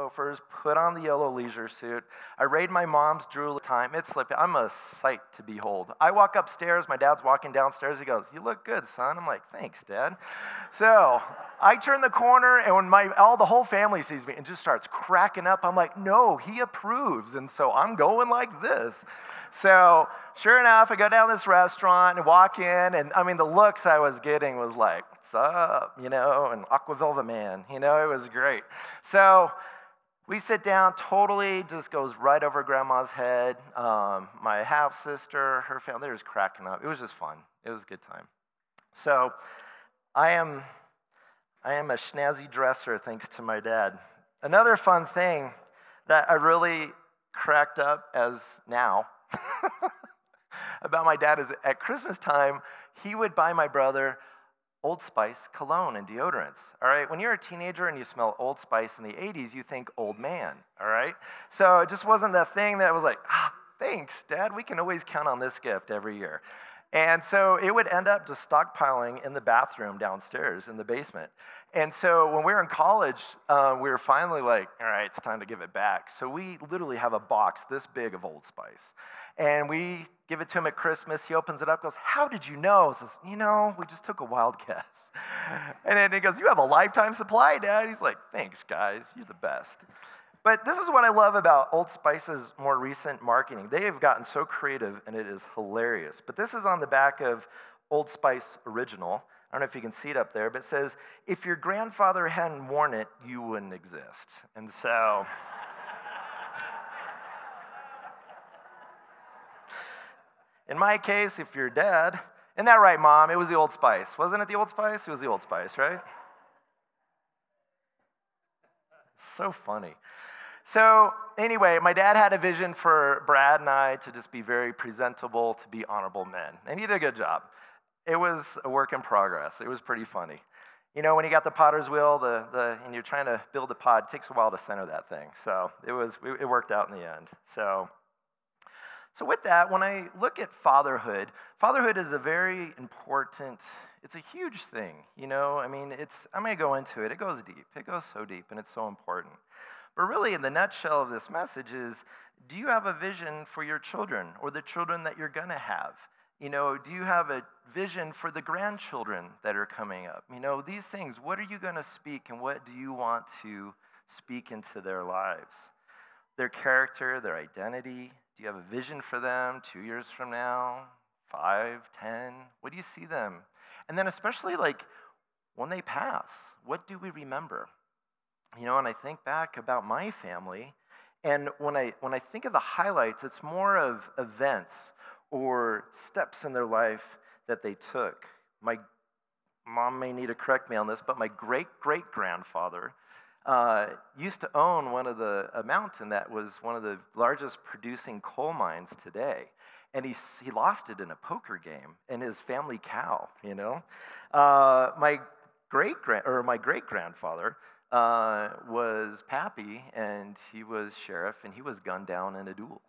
loafers, put on the yellow leisure suit. I raid my mom's Drew time. It's slippy. I'm a sight to behold. I walk upstairs. My dad's walking downstairs. He goes, "You look good, son." I'm like, "Thanks, Dad." So I turn the corner, and when the whole family sees me and just starts cracking up, I'm like, "No, he approves." And so I'm going like this. So sure enough, I go down this restaurant and walk in, and I mean, the looks I was getting was like, "What's up?" And Aqua Velva Man, it was great. So we sit down, totally just goes right over Grandma's head. My half-sister, her family, they're just cracking up. It was just fun. It was a good time. So I am a snazzy dresser thanks to my dad. Another fun thing that I really cracked up as now about my dad is at Christmas time, he would buy my brother Old Spice cologne and deodorants, all right? When you're a teenager and you smell Old Spice in the 80s, you think old man, all right? So it just wasn't that thing that was like, thanks, Dad, we can always count on this gift every year. And so it would end up just stockpiling in the bathroom downstairs in the basement. And so when we were in college, we were finally like, all right, it's time to give it back. So we literally have a box this big of Old Spice. And we give it to him at Christmas. He opens it up, goes, "How did you know?" I says, "We just took a wild guess." And then he goes, "You have a lifetime supply, Dad." He's like, "Thanks, guys. You're the best." But this is what I love about Old Spice's more recent marketing. They have gotten so creative, and it is hilarious. But this is on the back of Old Spice Original. I don't know if you can see it up there, but it says, "If your grandfather hadn't worn it, you wouldn't exist." And so in my case, if you're dead, isn't that right, Mom? It was the Old Spice. Wasn't it the Old Spice? It was the Old Spice, right? So funny. So anyway, my dad had a vision for Brad and I to just be very presentable, to be honorable men. And he did a good job. It was a work in progress. It was pretty funny. When you got the potter's wheel and you're trying to build a pod, it takes a while to center that thing. So it worked out in the end. So with that, when I look at fatherhood is a very important, it's a huge thing, I'm going to go into it. It goes deep. It goes so deep, and it's so important. But really, in the nutshell of this message is, do you have a vision for your children or the children that you're going to have? Do you have a vision for the grandchildren that are coming up? These things, what are you going to speak, and what do you want to speak into their lives? Their character, their identity. Do you have a vision for them 2 years from now, 5, 10? What do you see them? And then especially when they pass, what do we remember? And I think back about my family, and when I think of the highlights, it's more of events or steps in their life that they took. My mom may need to correct me on this, but my great-great-grandfather used to own a mountain that was one of the largest producing coal mines today. And he lost it in a poker game, and his family cow, My great-grandfather was Pappy, and he was sheriff, and he was gunned down in a duel.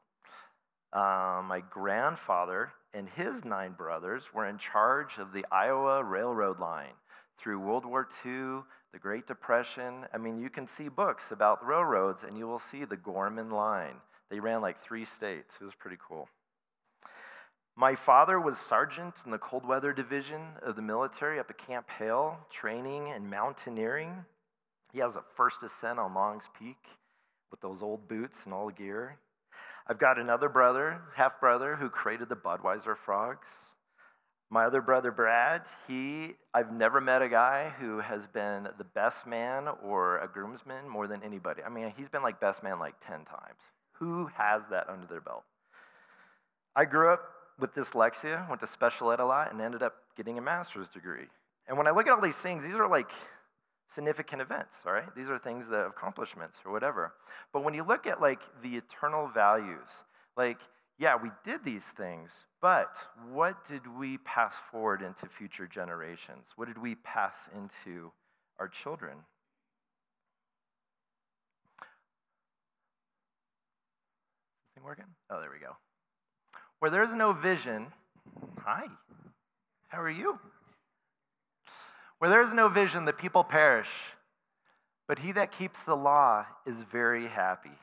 My grandfather and his 9 brothers were in charge of the Iowa Railroad line through World War II, the Great Depression. You can see books about the railroads, and you will see the Gorman Line. They ran 3 states. It was pretty cool. My father was sergeant in the cold weather division of the military up at Camp Hale, training and mountaineering. He has a first ascent on Long's Peak with those old boots and all the gear. I've got another brother, half-brother, who created the Budweiser frogs. My other brother, Brad, I've never met a guy who has been the best man or a groomsman more than anybody. He's been best man 10 times. Who has that under their belt? I grew up with dyslexia, went to special ed a lot, and ended up getting a master's degree. And when I look at all these things, these are significant events, all right? These are things that accomplishments or whatever. But when you look at the eternal values, yeah, we did these things, but what did we pass forward into future generations? What did we pass into our children? Is this thing working? Oh, there we go. Where there's no vision, hi, how are you? Where there's no vision, the people perish. But he that keeps the law is very happy.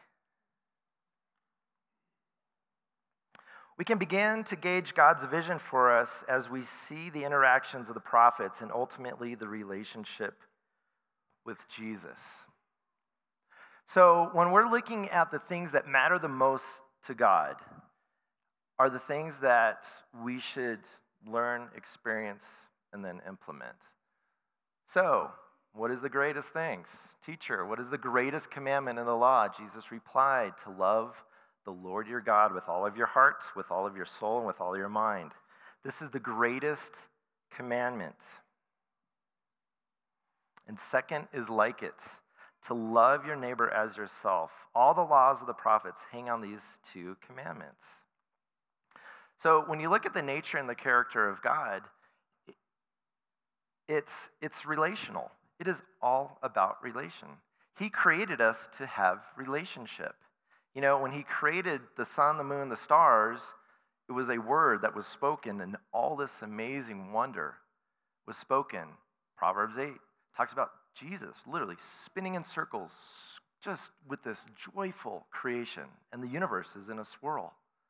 We can begin to gauge God's vision for us as we see the interactions of the prophets and ultimately the relationship with Jesus. So when we're looking at the things that matter the most to God, are the things that we should learn, experience, and then implement. So, what is the greatest things? Teacher, what is the greatest commandment in the law? Jesus replied, to love the Lord your God with all of your heart, with all of your soul, and with all your mind. This is the greatest commandment. And second is like it, to love your neighbor as yourself. All the laws of the prophets hang on these two commandments. So when you look at the nature and the character of God, it's relational. It is all about relation. He created us to have relationship. You know, when he created the sun, the moon, the stars, it was a word that was spoken, and all this amazing wonder was spoken. Proverbs 8 talks about Jesus literally spinning in circles just with this joyful creation, and the universe is in a swirl.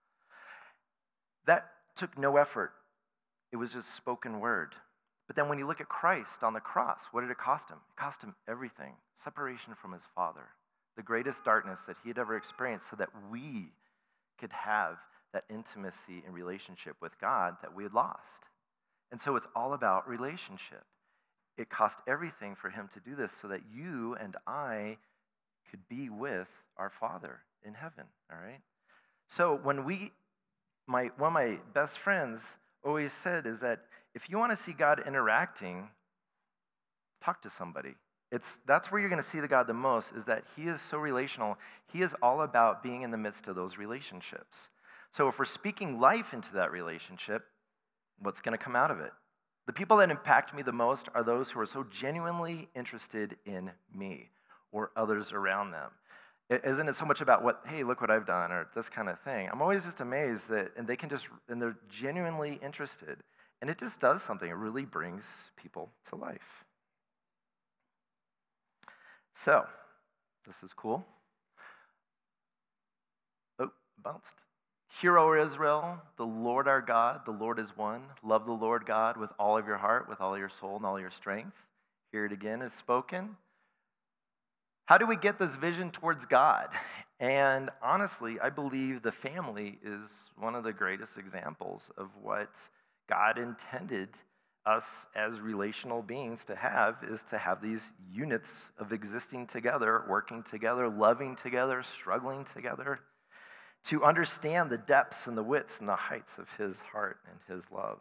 That took no effort. It was just spoken word. But then when you look at Christ on the cross, what did it cost him? It cost him everything. Separation from his Father. The greatest darkness that he had ever experienced so that we could have that intimacy and relationship with God that we had lost. And so it's all about relationship. It cost everything for him to do this so that you and I could be with our Father in heaven, all right? So when one of my best friends always said is that if you want to see God interacting, talk to somebody. That's where you're going to see the God the most, is that he is so relational. He is all about being in the midst of those relationships. So if we're speaking life into that relationship, what's going to come out of it? The people that impact me the most are those who are so genuinely interested in me or others around them. Isn't it so much about hey, look what I've done, or this kind of thing? I'm always just amazed that, and they're genuinely interested. And it just does something. It really brings people to life. So, this is cool. Oh, bounced. Hear, O Israel, the Lord our God, the Lord is one. Love the Lord God with all of your heart, with all your soul, and all your strength. Hear it again is spoken. How do we get this vision towards God? And honestly, I believe the family is one of the greatest examples of what God intended us as relational beings to have, is to have these units of existing together, working together, loving together, struggling together, to understand the depths and the widths and the heights of his heart and his love.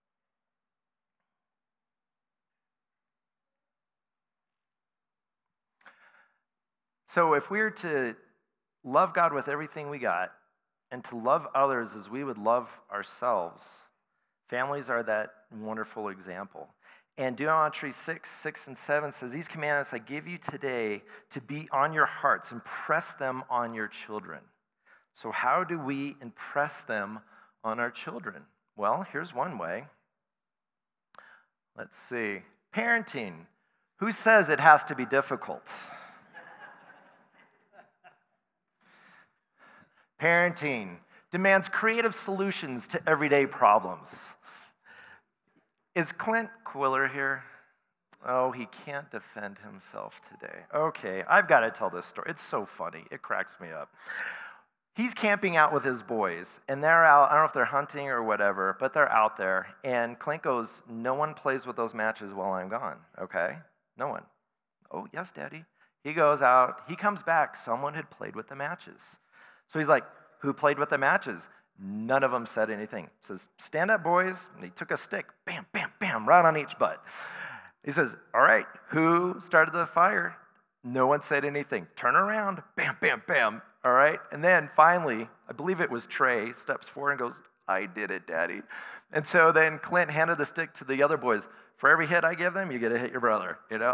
So if we were to love God with everything we got and to love others as we would love ourselves, families are that wonderful example. And Deuteronomy 6 and 7 says, these commandments I give you today to be on your hearts. Impress them on your children. So how do we impress them on our children? Well, here's one way. Let's see. Parenting. Who says it has to be difficult? Parenting demands creative solutions to everyday problems. Is Clint Quiller here? Oh, he can't defend himself today. Okay, I've got to tell this story. It's so funny. It cracks me up. He's camping out with his boys, and they're out. I don't know if they're hunting or whatever, but they're out there. And Clint goes, no one plays with those matches while I'm gone, okay? No one. Oh, yes, Daddy. He goes out. He comes back. Someone had played with the matches. So he's like, who played with the matches? None of them said anything. He says, stand up, boys. And he took a stick, bam, bam, bam, right on each butt. He says, all right, who started the fire? No one said anything. Turn around, bam, bam, bam. All right, and then finally, I believe it was Trey, steps forward and goes, I did it, Daddy. And so then Clint handed the stick to the other boys. For every hit I give them, you get to hit your brother, you know?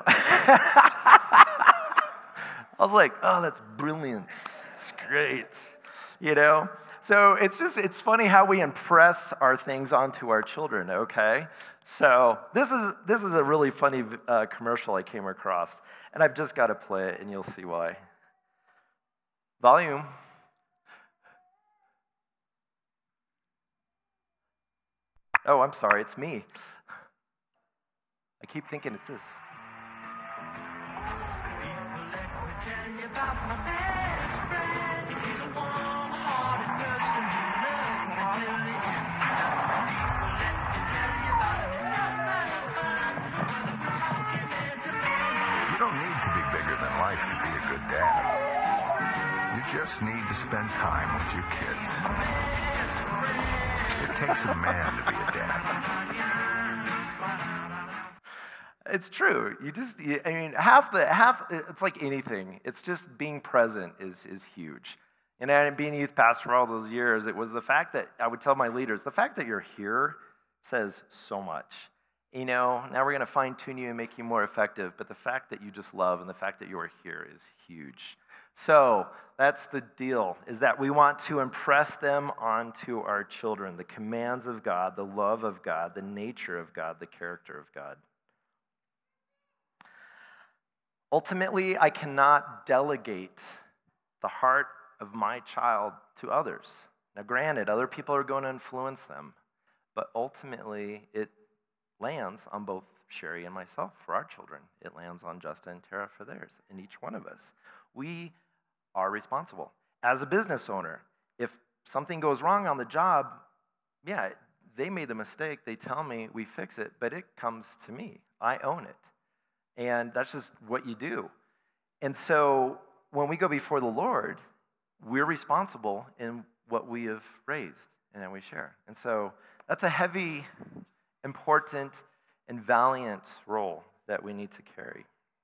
I was like, oh, that's brilliant. It's great, you know? So it's funny how we impress our things onto our children, okay? So this is a really funny commercial I came across, and I've just got to play it, and you'll see why. Volume. Oh, I'm sorry, it's me. I keep thinking it's this. You don't need to be bigger than life to be a good dad. You just need to spend time with your kids. It takes a man to be a dad. It's true. It's like anything. It's just being present is huge. And being a youth pastor for all those years, it was the fact that I would tell my leaders, the fact that you're here says so much. Now we're going to fine tune you and make you more effective, but the fact that you just love and the fact that you are here is huge. So that's the deal, is that we want to impress them onto our children, the commands of God, the love of God, the nature of God, the character of God. Ultimately, I cannot delegate the heart of my child to others. Now, granted, other people are going to influence them, but ultimately it lands on both Sherry and myself for our children. It lands on Justin and Tara for theirs, and each one of us. We are responsible. As a business owner, if something goes wrong on the job, yeah, they made the mistake, they tell me, we fix it, but it comes to me. I own it. And that's just what you do. And so when we go before the Lord, we're responsible in what we have raised and then we share. And so that's a heavy, important, and valiant role that we need to carry.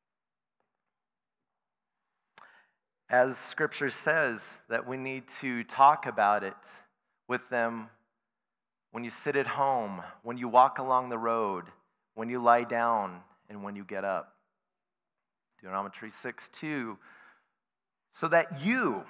As Scripture says, that we need to talk about it with them when you sit at home, when you walk along the road, when you lie down, and when you get up. Deuteronomy 6:2, so that you,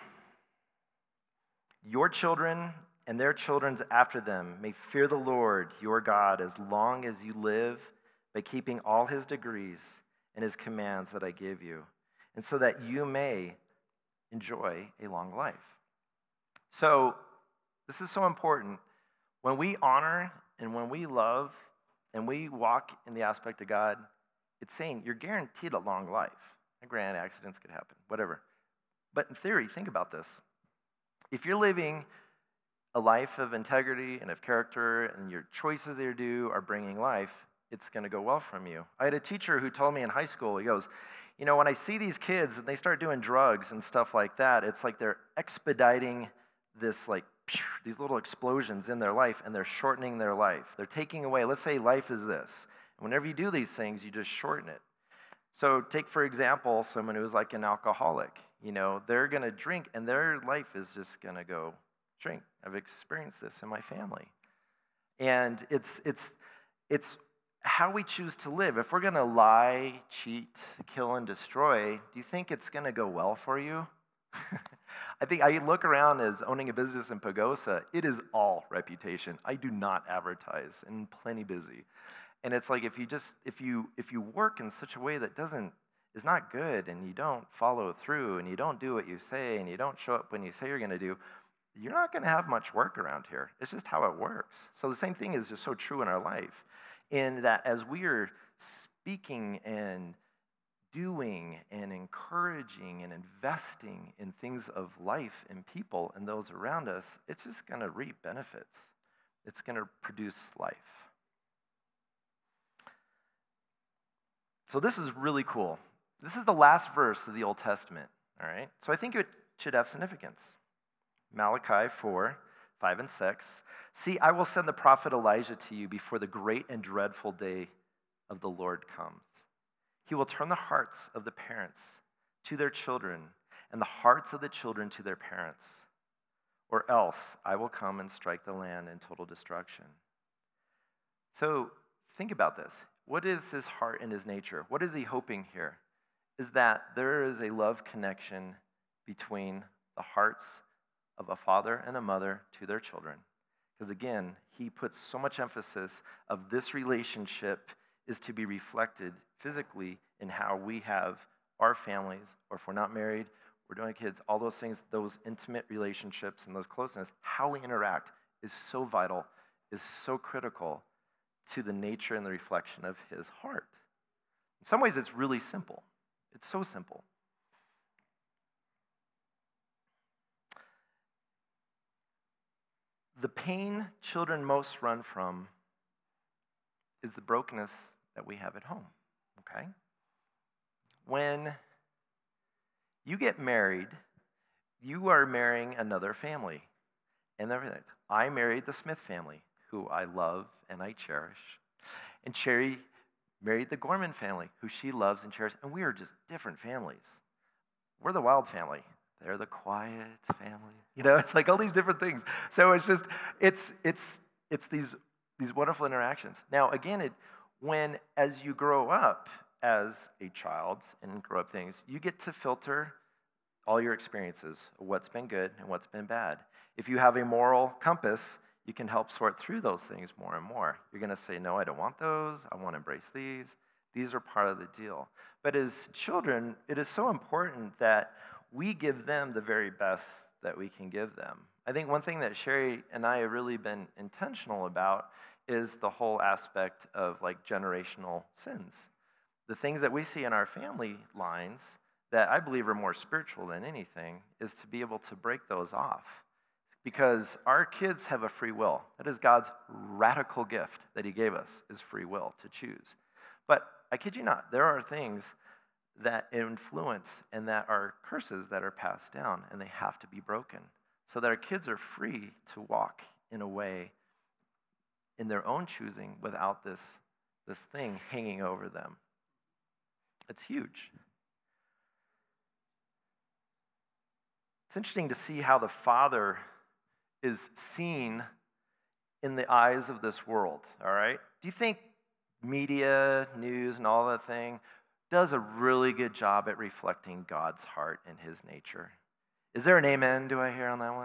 your children, and their children's after them may fear the Lord your God as long as you live by keeping all his decrees and his commands that I give you, and so that you may enjoy a long life. So this is so important. When we honor and when we love and we walk in the aspect of God, it's saying you're guaranteed a long life. And granted, accidents could happen, whatever. But in theory, think about this. If you're living a life of integrity and of character and your choices that you do are bringing life, it's going to go well from you. I had a teacher who told me in high school, he goes, when I see these kids and they start doing drugs and stuff like that, it's like they're expediting this, like, these little explosions in their life, and they're shortening their life. They're taking away, let's say life is this. And whenever you do these things, you just shorten it. So take, for example, someone who's like an alcoholic. They're going to drink, and their life is just going to go drink. I've experienced this in my family. And it's how we choose to live. If we're going to lie, cheat, kill, and destroy, do you think it's going to go well for you? I think I look around as owning a business in Pagosa, it is all reputation. I do not advertise and plenty busy. And it's like if you work in such a way that is not good, and you don't follow through, and you don't do what you say, and you don't show up when you say you're going to do, you're not going to have much work around here. It's just how it works. So the same thing is just so true in our life, in that as we are speaking and doing and encouraging and investing in things of life and people and those around us, it's just going to reap benefits. It's going to produce life. So this is really cool. This is the last verse of the Old Testament, all right? So I think it should have significance. Malachi 4:5 and 6. See, I will send the prophet Elijah to you before the great and dreadful day of the Lord comes. He will turn the hearts of the parents to their children and the hearts of the children to their parents, or else I will come and strike the land in total destruction. So think about this. What is his heart and his nature? What is he hoping here? Is that there is a love connection between the hearts of a father and a mother to their children. Because again, he puts so much emphasis of this relationship is to be reflected physically in how we have our families, or if we're not married, we're doing kids, all those things, those intimate relationships and those closeness, how we interact is so vital, is so critical to the nature and the reflection of his heart. In some ways, it's really simple. It's so simple. The pain children most run from is the brokenness that we have at home, okay? When you get married, you are marrying another family and everything. I married the Smith family, who I love and I cherish. And Sherry married the Gorman family, who she loves and cherishes. And we are just different families. We're the Wild family. They're the quiet family. You know, it's like all these different things. So it's just, it's these wonderful interactions. Now, again, when as you grow up as a child and grow up things, you get to filter all your experiences, what's been good and what's been bad. If you have a moral compass, you can help sort through those things more and more. You're going to say, no, I don't want those. I want to embrace these. These are part of the deal. But as children, it is so important that we give them the very best that we can give them. I think one thing that Sherry and I have really been intentional about is the whole aspect of like generational sins. The things that we see in our family lines that I believe are more spiritual than anything is to be able to break those off. Because our kids have a free will. That is God's radical gift that he gave us, is free will to choose. But I kid you not, there are things that influence and that are curses that are passed down, and they have to be broken so that our kids are free to walk in a way in their own choosing without this thing hanging over them. It's huge. It's interesting to see how the Father is seen in the eyes of this world, all right? Do you think media, news, and all that thing does a really good job at reflecting God's heart and his nature? Is there an amen do I hear on that one?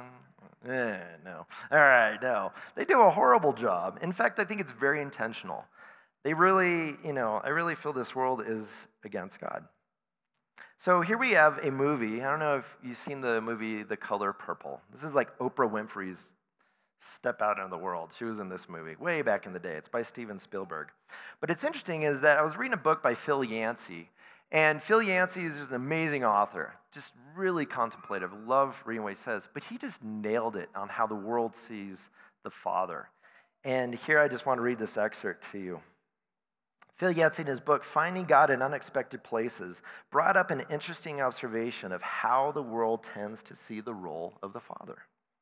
No. All right, no. They do a horrible job. In fact, I think it's very intentional. They really, I really feel this world is against God. So here we have a movie. I don't know if you've seen the movie The Color Purple. This is like Oprah Winfrey's step out into the world. She was in this movie way back in the day. It's by Steven Spielberg. But it's interesting is that I was reading a book by Phil Yancey. And Phil Yancey is just an amazing author, just really contemplative. Love reading what he says. But he just nailed it on how the world sees the Father. And here I just want to read this excerpt to you. Phil Yancey, in his book, Finding God in Unexpected Places, brought up an interesting observation of how the world tends to see the role of the Father.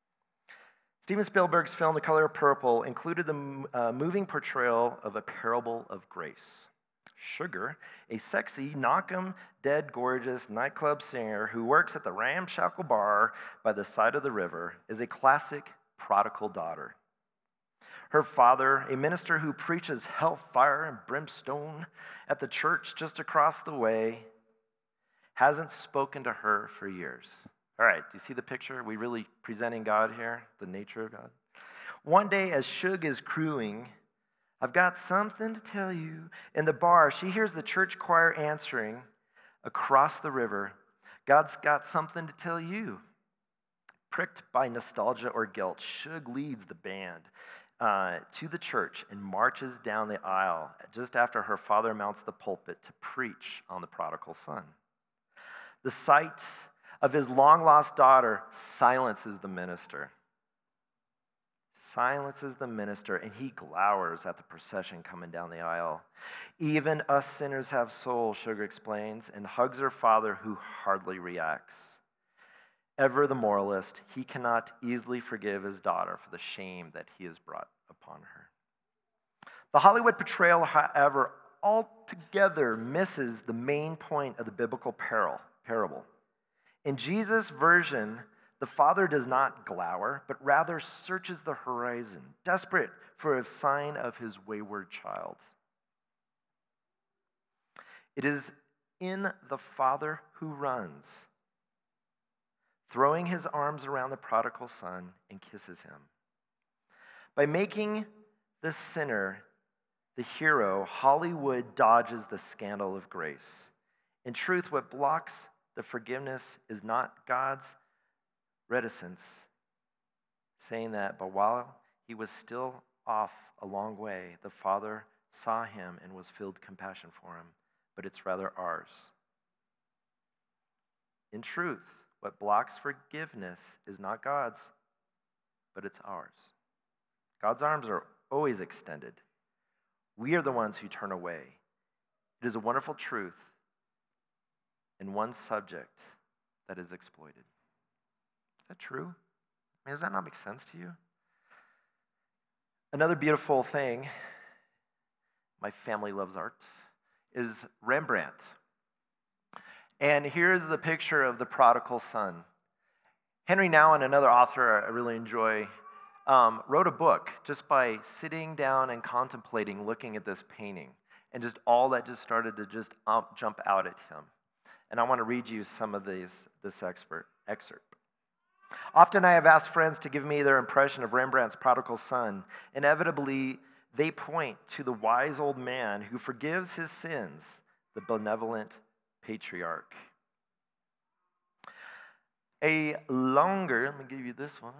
Steven Spielberg's film, The Color Purple, included the moving portrayal of a parable of grace. Sugar, a sexy, knock-em, dead gorgeous nightclub singer who works at the ramshackle bar by the side of the river, is a classic prodigal daughter. Her father, a minister who preaches hellfire and brimstone at the church just across the way, hasn't spoken to her for years. All right, do you see the picture? Are we really presenting God here, the nature of God? One day, as Shug is crooning, I've got something to tell you. In the bar, she hears the church choir answering across the river, God's got something to tell you. Pricked by nostalgia or guilt, Shug leads the band to the church and marches down the aisle just after her father mounts the pulpit to preach on the prodigal son. The sight of his long-lost daughter silences the minister. And he glowers at the procession coming down the aisle. Even us sinners have souls, Sugar explains, and hugs her father, who hardly reacts. Ever the moralist, he cannot easily forgive his daughter for the shame that he has brought upon her. The Hollywood portrayal, however, altogether misses the main point of the biblical parable. In Jesus' version, the father does not glower, but rather searches the horizon, desperate for a sign of his wayward child. It is in the father who runs throwing his arms around the prodigal son and kisses him. By making the sinner the hero, Hollywood dodges the scandal of grace. In truth, what blocks the forgiveness is not God's reticence, saying that, but while he was still off a long way, the Father saw him and was filled with compassion for him, but it's rather ours. In truth, what blocks forgiveness is not God's, but it's ours. God's arms are always extended. We are the ones who turn away. It is a wonderful truth in one subject that is exploited. Is that true? I mean, does that not make sense to you? Another beautiful thing, my family loves art, is Rembrandt. And here's the picture of the prodigal son. Henry Nouwen, another author I really enjoy, wrote a book just by sitting down and contemplating, looking at this painting, and just all that just started to just jump out at him. And I want to read you some of this excerpt. Often I have asked friends to give me their impression of Rembrandt's prodigal son. Inevitably, they point to the wise old man who forgives his sins, the benevolent patriarch. Let me give you this one.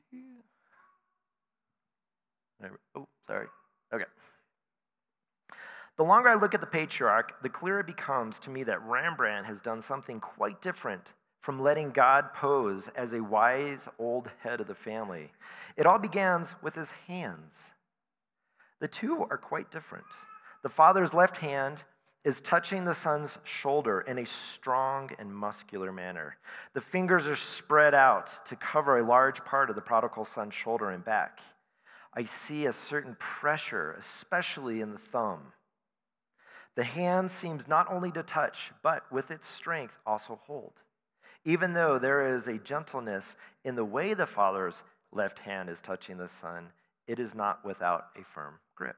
Okay. The longer I look at the patriarch, the clearer it becomes to me that Rembrandt has done something quite different from letting God pose as a wise old head of the family. It all begins with his hands. The two are quite different. The father's left hand is touching the son's shoulder in a strong and muscular manner. The fingers are spread out to cover a large part of the prodigal son's shoulder and back. I see a certain pressure, especially in the thumb. The hand seems not only to touch, but with its strength also hold. Even though there is a gentleness in the way the father's left hand is touching the son, it is not without a firm grip.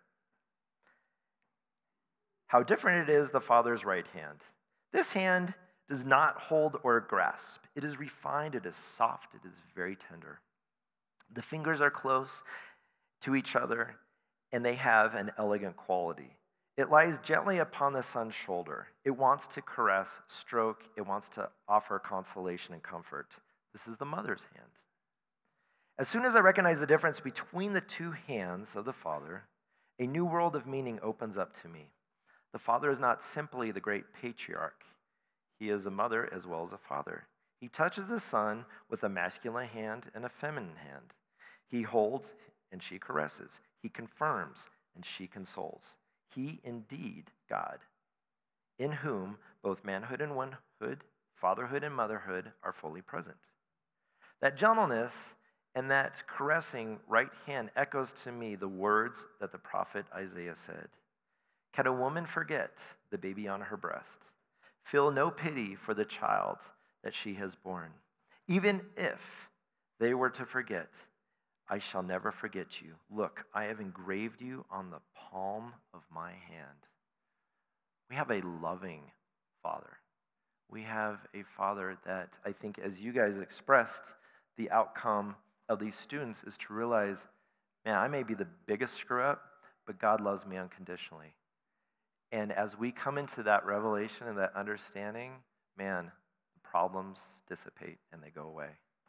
How different it is the father's right hand. This hand does not hold or grasp. It is refined, it is soft, it is very tender. The fingers are close to each other, and they have an elegant quality. It lies gently upon the son's shoulder. It wants to caress, stroke. It wants to offer consolation and comfort. This is the mother's hand. As soon as I recognize the difference between the two hands of the father, a new world of meaning opens up to me. The father is not simply the great patriarch. He is a mother as well as a father. He touches the son with a masculine hand and a feminine hand. He holds and she caresses. He confirms and she consoles. He indeed God, in whom both manhood and womanhood, fatherhood and motherhood are fully present. That gentleness and that caressing right hand echoes to me the words that the prophet Isaiah said. Can a woman forget the baby on her breast? Feel no pity for the child that she has borne. Even if they were to forget, I shall never forget you. Look, I have engraved you on the palm of my hand. We have a loving Father. We have a Father that I think, as you guys expressed, the outcome of these students is to realize, man, I may be the biggest screw up, but God loves me unconditionally. And as we come into that revelation and that understanding, man, the problems dissipate and they go away.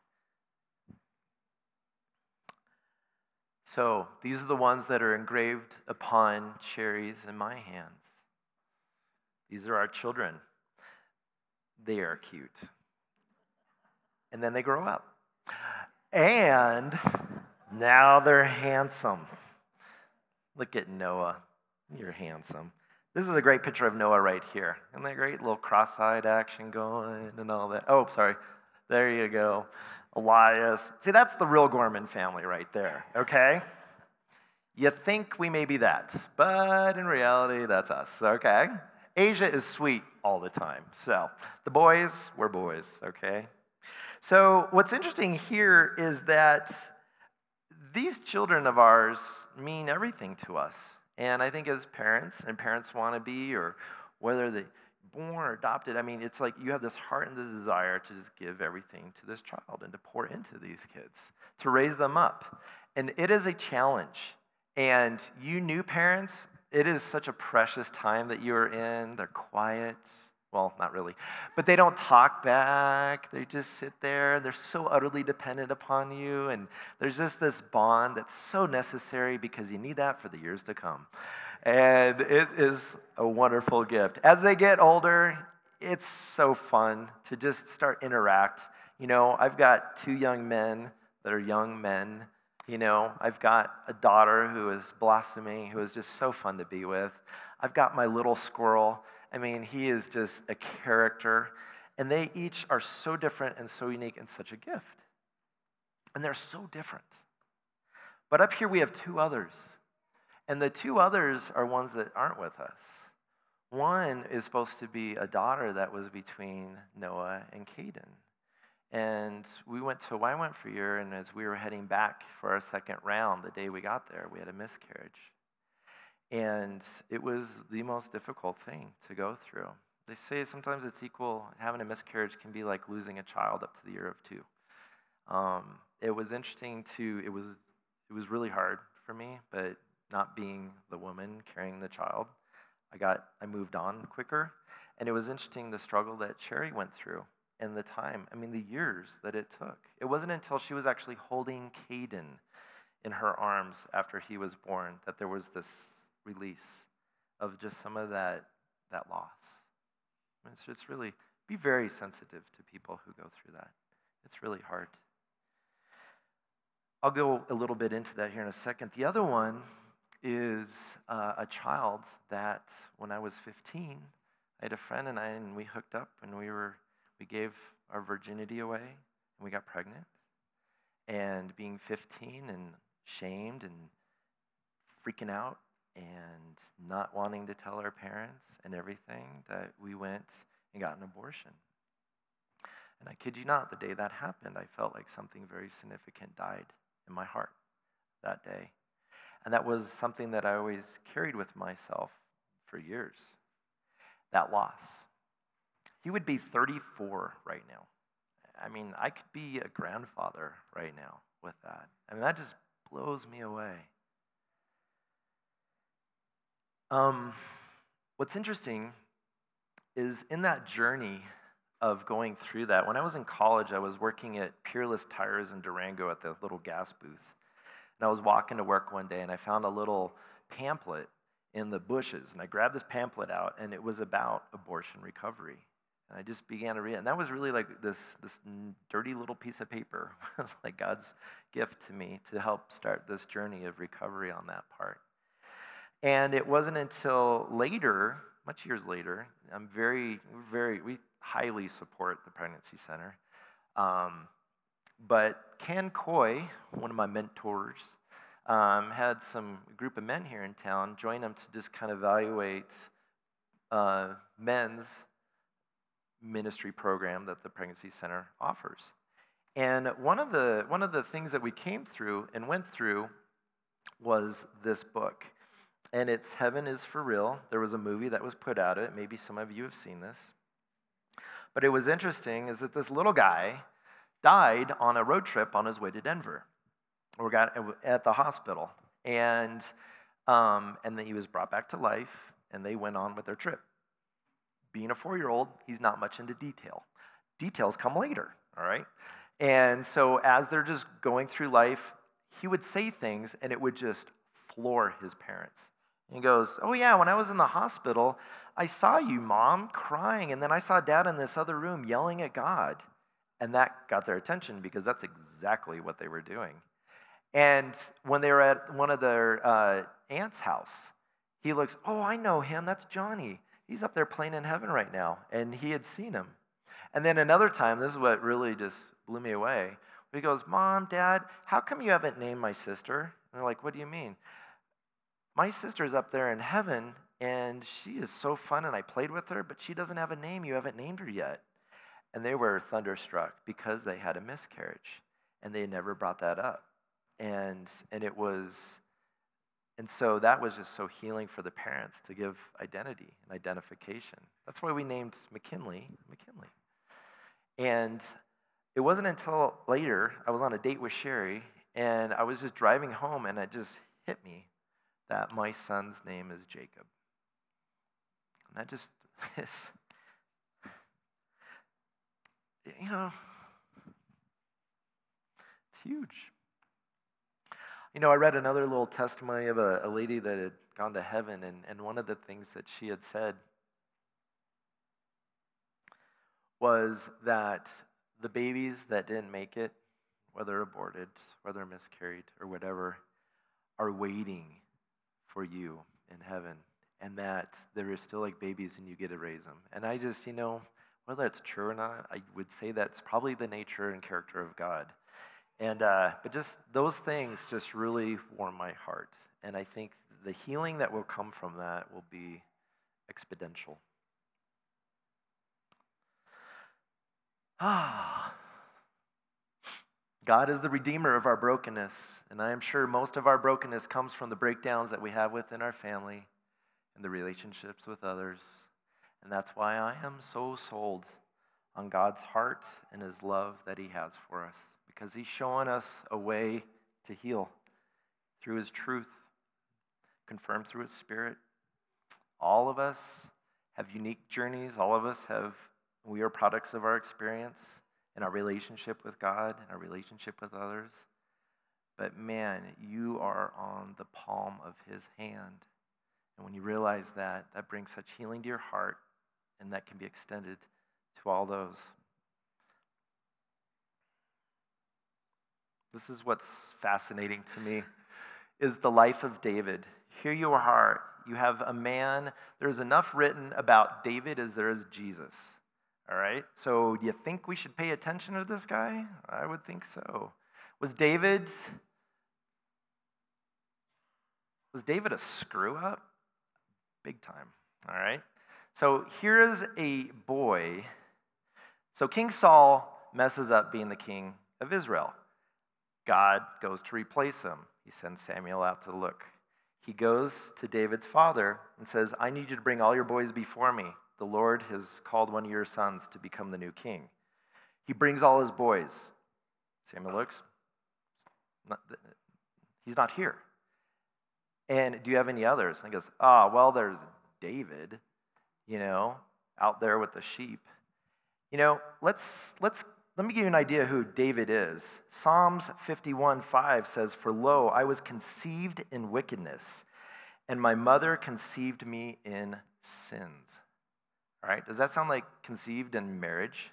So these are the ones that are engraved upon cherries in my hands. These are our children. They are cute. And then they grow up. And now they're handsome. Look at Noah. You're handsome. This is a great picture of Noah right here. Isn't that great? Little cross-eyed action going and all that. Oh, sorry. There you go. Elias. See, that's the real Gorman family right there, okay? You think we may be that, but in reality, that's us, okay? Asia is sweet all the time. So the boys, we're boys, okay? So what's interesting here is that these children of ours mean everything to us. And I think as parents, and parents want to be, or whether they born or adopted, I mean, it's like you have this heart and this desire to just give everything to this child and to pour into these kids, to raise them up. And it is a challenge. And you new parents, it is such a precious time that you are in. They're quiet. Well, not really. But they don't talk back. They just sit there. They're so utterly dependent upon you. And there's just this bond that's so necessary because you need that for the years to come. And it is a wonderful gift. As they get older, it's so fun to just start interact. You know, I've got 2 young men that are young men. You know, I've got a daughter who is blossoming, who is just so fun to be with. I've got my little squirrel. I mean, he is just a character. And they each are so different and so unique and such a gift. And they're so different. But up here we have 2 others. And the 2 others are ones that aren't with us. One is supposed to be a daughter that was between Noah and Caden. And we went to YWAM for a year, and as we were heading back for our second round, the day we got there, we had a miscarriage. And it was the most difficult thing to go through. They say sometimes it's equal, having a miscarriage can be like losing a child up to the year of 2. It was interesting it was really hard for me, but not being the woman carrying the child, I moved on quicker. And it was interesting the struggle that Sherry went through and the time, the years that it took. It wasn't until she was actually holding Caden in her arms after he was born that there was this release of just some of that loss. It's just really, be very sensitive to people who go through that. It's really hard. I'll go a little bit into that here in a second. The other one is a child that when I was 15, I had a friend and we hooked up and we gave our virginity away and we got pregnant. And being 15 and shamed and freaking out and not wanting to tell our parents and everything, that we went and got an abortion. And I kid you not, the day that happened, I felt like something very significant died in my heart that day. And that was something that I always carried with myself for years, that loss. He would be 34 right now. I could be a grandfather right now with that. That just blows me away. What's interesting is in that journey of going through that, when I was in college, I was working at Peerless Tires in Durango at the little gas booth. And I was walking to work one day, and I found a little pamphlet in the bushes. And I grabbed this pamphlet out, and it was about abortion recovery. And I just began to read it. And that was really like this dirty little piece of paper. It was like God's gift to me to help start this journey of recovery on that part. And it wasn't until later, much years later, we highly support the Pregnancy Center. But Ken Coy, one of my mentors, had a group of men here in town join him to just kind of evaluate men's ministry program that the Pregnancy Center offers. And one of the things that we came through and went through was this book. And it's Heaven is for Real. There was a movie that was put out of it. Maybe some of you have seen this. But it was interesting is that this little guy died on a road trip on his way to Denver. Or got at the hospital. And then he was brought back to life, and they went on with their trip. Being a 4-year-old, he's not much into detail. Details come later, all right? And so as they're just going through life, he would say things, and it would just floor his parents. And he goes, oh yeah, when I was in the hospital, I saw you, Mom, crying, and then I saw Dad in this other room yelling at God. And that got their attention because that's exactly what they were doing. And when they were at one of their aunt's house, he looks, oh, I know him, that's Johnny. He's up there playing in heaven right now. And he had seen him. And then another time, this is what really just blew me away. He goes, Mom, Dad, how come you haven't named my sister? And they're like, what do you mean? My sister's up there in heaven, and she is so fun, and I played with her, but she doesn't have a name. You haven't named her yet. And they were thunderstruck because they had a miscarriage, and they never brought that up. And it was And so that was just so healing for the parents to give identity and identification. That's why we named McKinley. And it wasn't until later, I was on a date with Sherry, and I was just driving home, and it just hit me that my son's name is Jacob. And that just is, you know, it's huge. You know, I read another little testimony of a lady that had gone to heaven, and one of the things that she had said was that the babies that didn't make it, whether aborted, whether miscarried, or whatever, are waiting for you in heaven, and that there is still like babies and you get to raise them. And I just, you know, whether it's true or not, I would say that's probably the nature and character of God. And but just those things just really warm my heart. And I think the healing that will come from that will be exponential. God is the redeemer of our brokenness, and I am sure most of our brokenness comes from the breakdowns that we have within our family and the relationships with others. And that's why I am so sold on God's heart and his love that he has for us, because he's showing us a way to heal through his truth, confirmed through his spirit. All of us have unique journeys. We are products of our experience and our relationship with God and our relationship with others. But man, you are on the palm of his hand. And when you realize that, that brings such healing to your heart, and that can be extended to all those. This is what's fascinating to me, is the life of David. Here you are, you have a man, there's enough written about David as there is Jesus. All right, so do you think we should pay attention to this guy? I would think so. Was David a screw up? Big time, all right? So here's a boy. So King Saul messes up being the king of Israel. God goes to replace him. He sends Samuel out to look. He goes to David's father and says, I need you to bring all your boys before me. The Lord has called one of your sons to become the new king. He brings all his boys. Samuel looks. He's not here. And do you have any others? And he goes, well, there's David, out there with the sheep. Let me give you an idea who David is. Psalms 51:5 says, for lo, I was conceived in wickedness, and my mother conceived me in sins. All right, does that sound like conceived in marriage?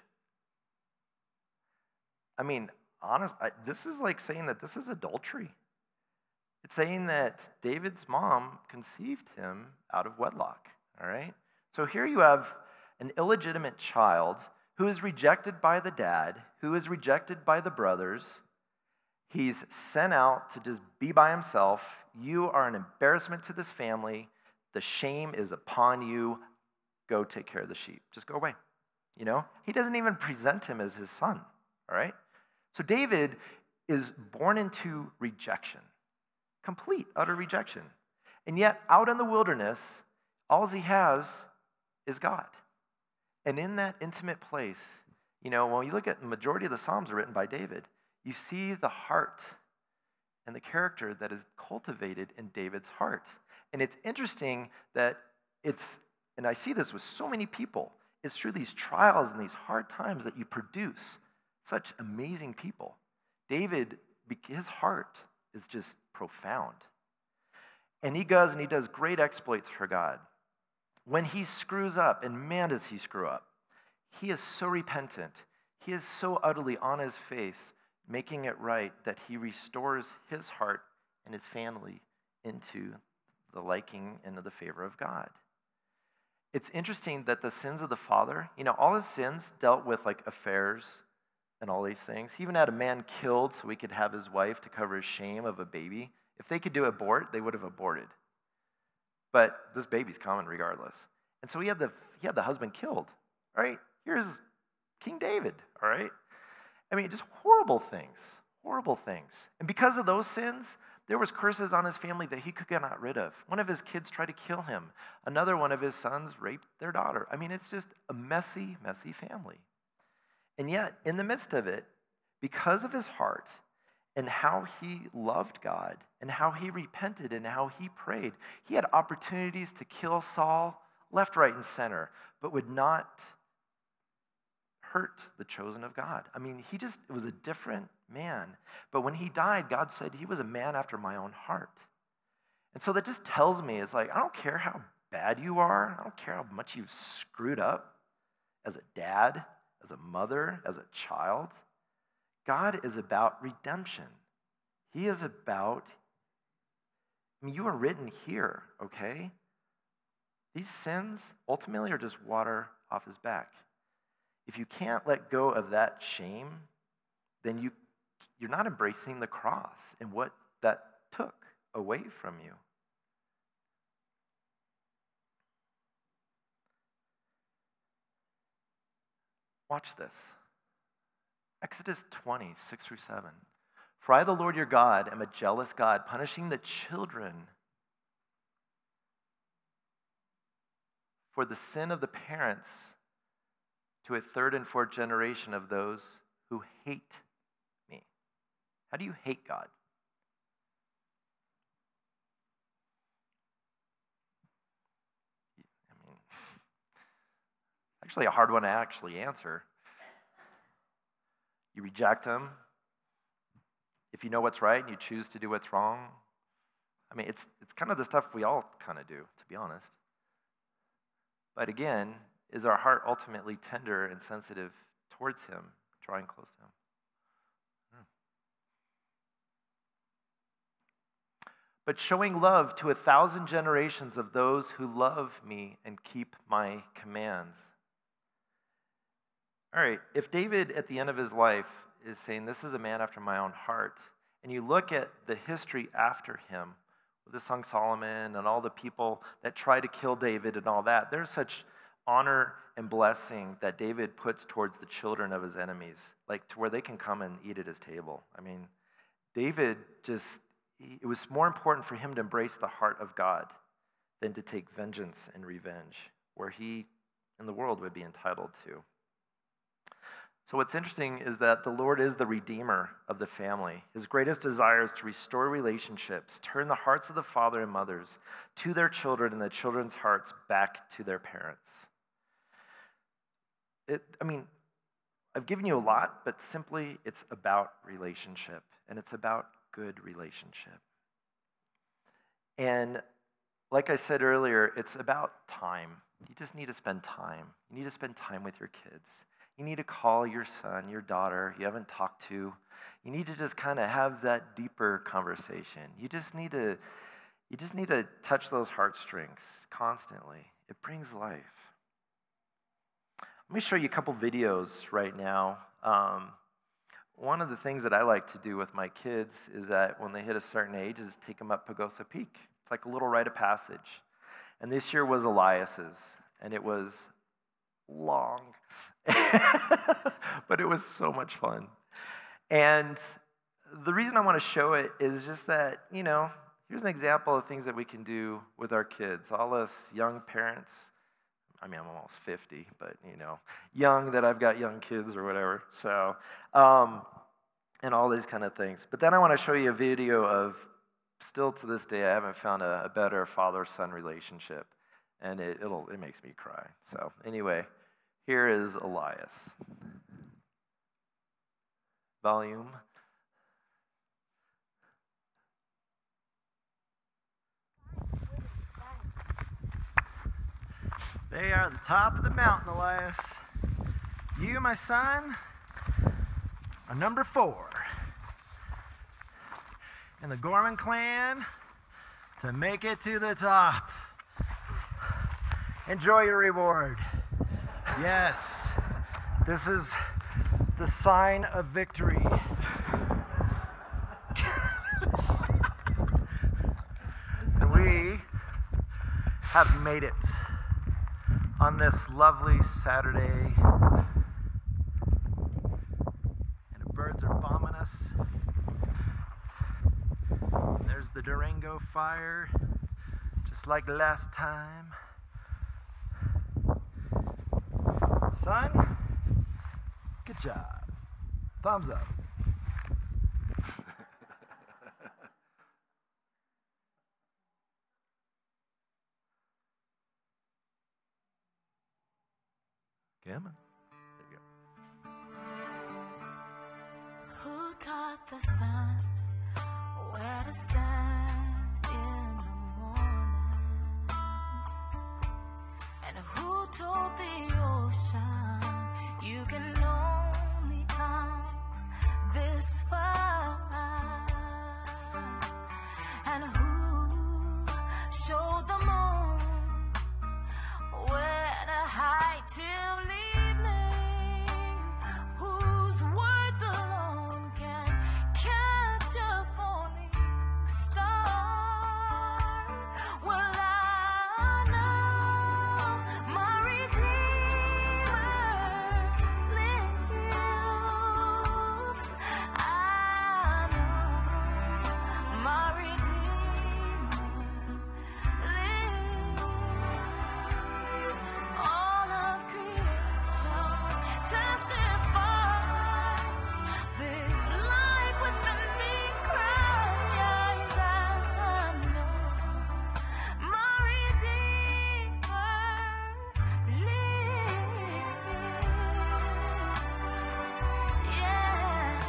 I mean, this is like saying that this is adultery. It's saying that David's mom conceived him out of wedlock, all right? So here you have an illegitimate child who is rejected by the dad, who is rejected by the brothers. He's sent out to just be by himself. You are an embarrassment to this family. The shame is upon you. Go take care of the sheep. Just go away. He doesn't even present him as his son, all right? So David is born into rejection, complete, utter rejection. And yet, out in the wilderness, all he has is God. And in that intimate place, when you look at the majority of the Psalms are written by David, you see the heart and the character that is cultivated in David's heart. And it's interesting that and I see this with so many people, it's through these trials and these hard times that you produce such amazing people. David, his heart is just profound. And he does great exploits for God. When he screws up, and man does he screw up, he is so repentant. He is so utterly on his face, making it right, that he restores his heart and his family into the liking and the favor of God. It's interesting that the sins of the father, all his sins dealt with like affairs and all these things. He even had a man killed so he could have his wife to cover his shame of a baby. If they could abort, they would have aborted. But this baby's coming regardless. And so he had the husband killed. All right, here's King David, all right? I mean, just horrible things. And because of those sins, There was curses on his family that he could get not rid of. One of his kids tried to kill him. Another one of his sons raped their daughter. I mean, it's just a messy, messy family. And yet, in the midst of it, because of his heart and how he loved God and how he repented and how he prayed, he had opportunities to kill Saul left, right, and center, but would not hurt the chosen of God. I mean, it was a different man. But when he died, God said he was a man after my own heart. And so that just tells me, it's like, I don't care how bad you are. I don't care how much you've screwed up as a dad, as a mother, as a child. God is about redemption. He is about, you are written here, okay? These sins ultimately are just water off his back. If you can't let go of that shame, then you're not embracing the cross and what that took away from you. Watch this. Exodus 20, 6-7. For I, the Lord your God, am a jealous God, punishing the children for the sin of the parents to a third and fourth generation of those who hate me. How do you hate God? I mean, actually a hard one to actually answer. You reject him. If you know what's right and you choose to do what's wrong. I mean, it's kind of the stuff we all kind of do, to be honest. But again, is our heart ultimately tender and sensitive towards him, drawing close to him? But showing love to 1,000 generations of those who love me and keep my commands. All right, if David at the end of his life is saying, this is a man after my own heart, and you look at the history after him, with the Song Solomon and all the people that try to kill David and all that, there's such honor and blessing that David puts towards the children of his enemies, like to where they can come and eat at his table. I mean, David it was more important for him to embrace the heart of God than to take vengeance and revenge, where he and the world would be entitled to. So what's interesting is that the Lord is the redeemer of the family. His greatest desire is to restore relationships, turn the hearts of the father and mothers to their children and the children's hearts back to their parents. I've given you a lot, but simply it's about relationship, and it's about good relationship. And like I said earlier, it's about time. You just need to spend time. You need to spend time with your kids. You need to call your son, your daughter you haven't talked to. You need to just kind of have that deeper conversation. You just need to touch those heartstrings constantly. It brings life. Let me show you a couple videos right now. One of the things that I like to do with my kids is that when they hit a certain age is take them up Pagosa Peak. It's like a little rite of passage. And this year was Elias's, and it was long. But it was so much fun. And the reason I want to show it is just that, here's an example of things that we can do with our kids. All us young parents, I'm almost 50, but, young that I've got young kids or whatever. So, and all these kind of things. But then I want to show you a video of, still to this day, I haven't found a better father-son relationship. And it makes me cry. So anyway, here is Elias. Volume. They are at the top of the mountain, Elias. You, my son, are number 4 in the Gorman clan to make it to the top. Enjoy your reward. Yes, this is the sign of victory. And we have made it on this lovely Saturday. And the birds are bombing us. There's the Durango fire, just like last time. Son, good job. Thumbs up. Come on. There you go. Who taught the sun where to stand in the morning? And who told the ocean you can only come this far? And who showed the moon where to hide till evening? Whose words alone can catch a falling star? Well, I know my Redeemer lives. I know my Redeemer lives. All of creation testifies this life within me cries. I know my Redeemer lives. Yeah,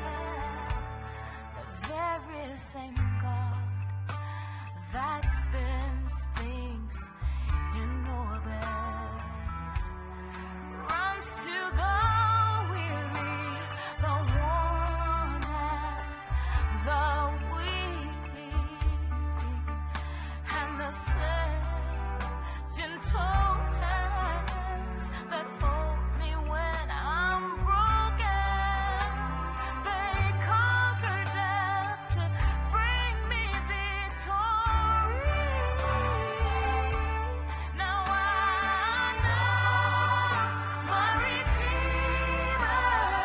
the very same God that spins things in orbit runs to the weary, the worn, and the weak, and the same gentle hands that hold me when I'm broken. They conquer death to bring me victory. Now I know my Redeemer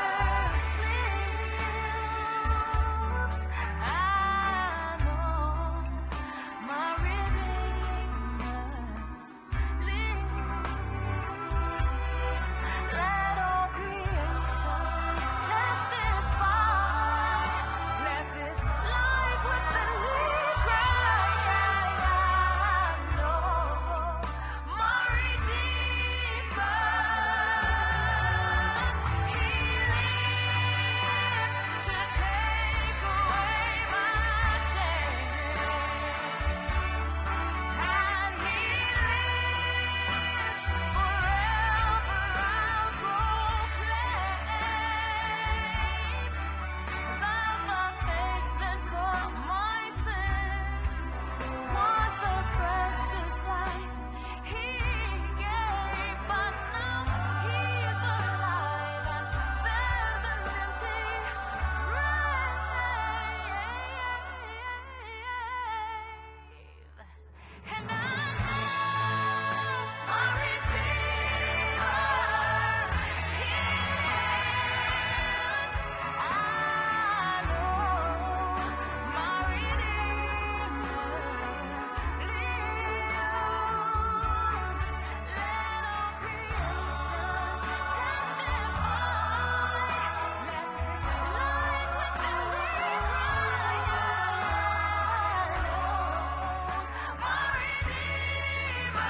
lives. I know my Redeemer lives. Let all creation testify. Let this life within me cry. I know my Redeemer. He lives to take away my shame, and He lives forever. I'll proclaim that the payment for my sin was the precious life He gave, but now He's alive, and there's an empty grave. And I know my Redeemer lives. I know my Redeemer lives. Let all creation testify. Let this life within me cry. I know my Redeemer.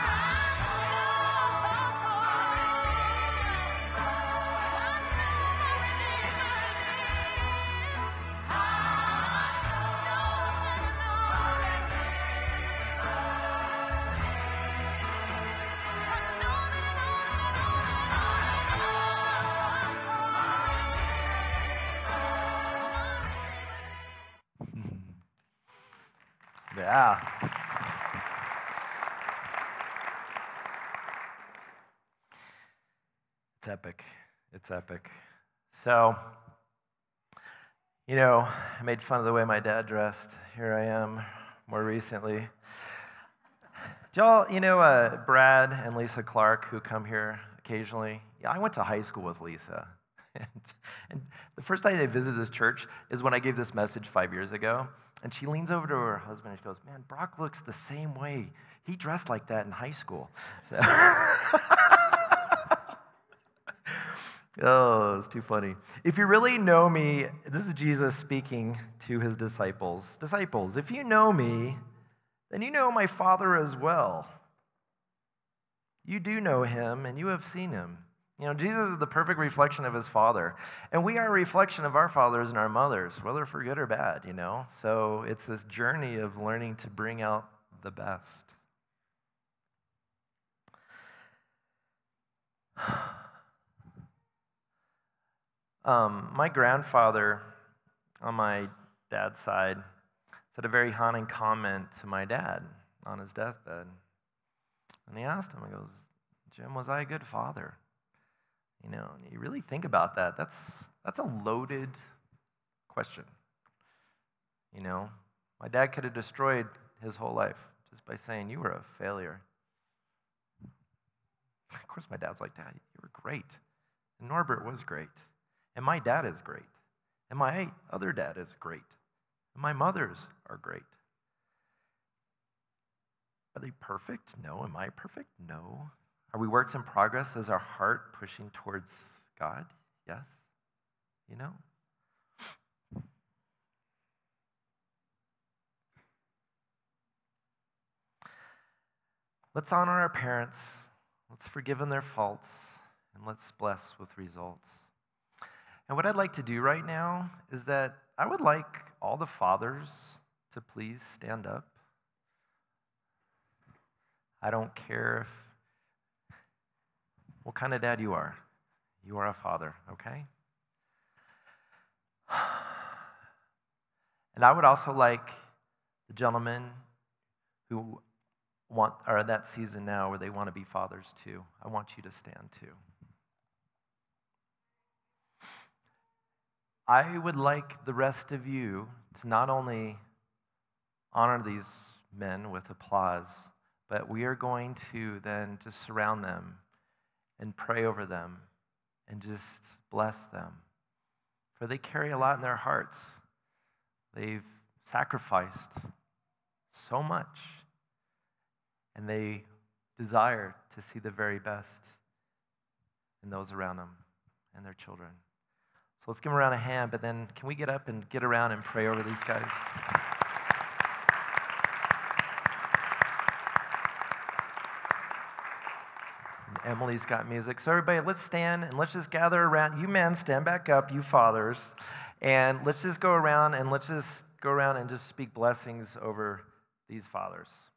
Yeah. It's epic. It's epic. So, I made fun of the way my dad dressed. Here I am more recently. Do y'all, Brad and Lisa Clark, who come here occasionally? Yeah, I went to high school with Lisa. And The first time they visited this church is when I gave this message 5 years ago. And she leans over to her husband and she goes, man, Brock looks the same way. He dressed like that in high school. So oh, it's too funny. If you really know me, this is Jesus speaking to his disciples. Disciples, if you know me, then you know my Father as well. You do know him and you have seen him. You know, Jesus is the perfect reflection of his Father. And we are a reflection of our fathers and our mothers, whether for good or bad, you know. So it's this journey of learning to bring out the best. My grandfather on my dad's side said a very haunting comment to my dad on his deathbed. And he asked him, he goes, Jim, was I a good father? You know, and you really think about that. That's a loaded question. You know, my dad could have destroyed his whole life just by saying, you were a failure. Of course, my dad's like, Dad, you were great. And Norbert was great. And my dad is great. And my other dad is great. And my mothers are great. Are they perfect? No. Am I perfect? No. Are we works in progress? Is our heart pushing towards God? Yes. You know? Let's honor our parents. Let's forgive them their faults. And let's bless with results. And what I'd like to do right now is that I would like all the fathers to please stand up. I don't care what kind of dad you are. You are a father, okay? And I would also like the gentlemen who are in that season now where they want to be fathers too. I want you to stand too. I would like the rest of you to not only honor these men with applause, but we are going to then just surround them and pray over them and just bless them. For they carry a lot in their hearts. They've sacrificed so much, and they desire to see the very best in those around them and their children. So let's give them a round of hand, but then can we get up and get around and pray over these guys? And Emily's got music. So everybody, let's stand and let's just gather around. You men, stand back up, you fathers. And let's just go around and just speak blessings over these fathers.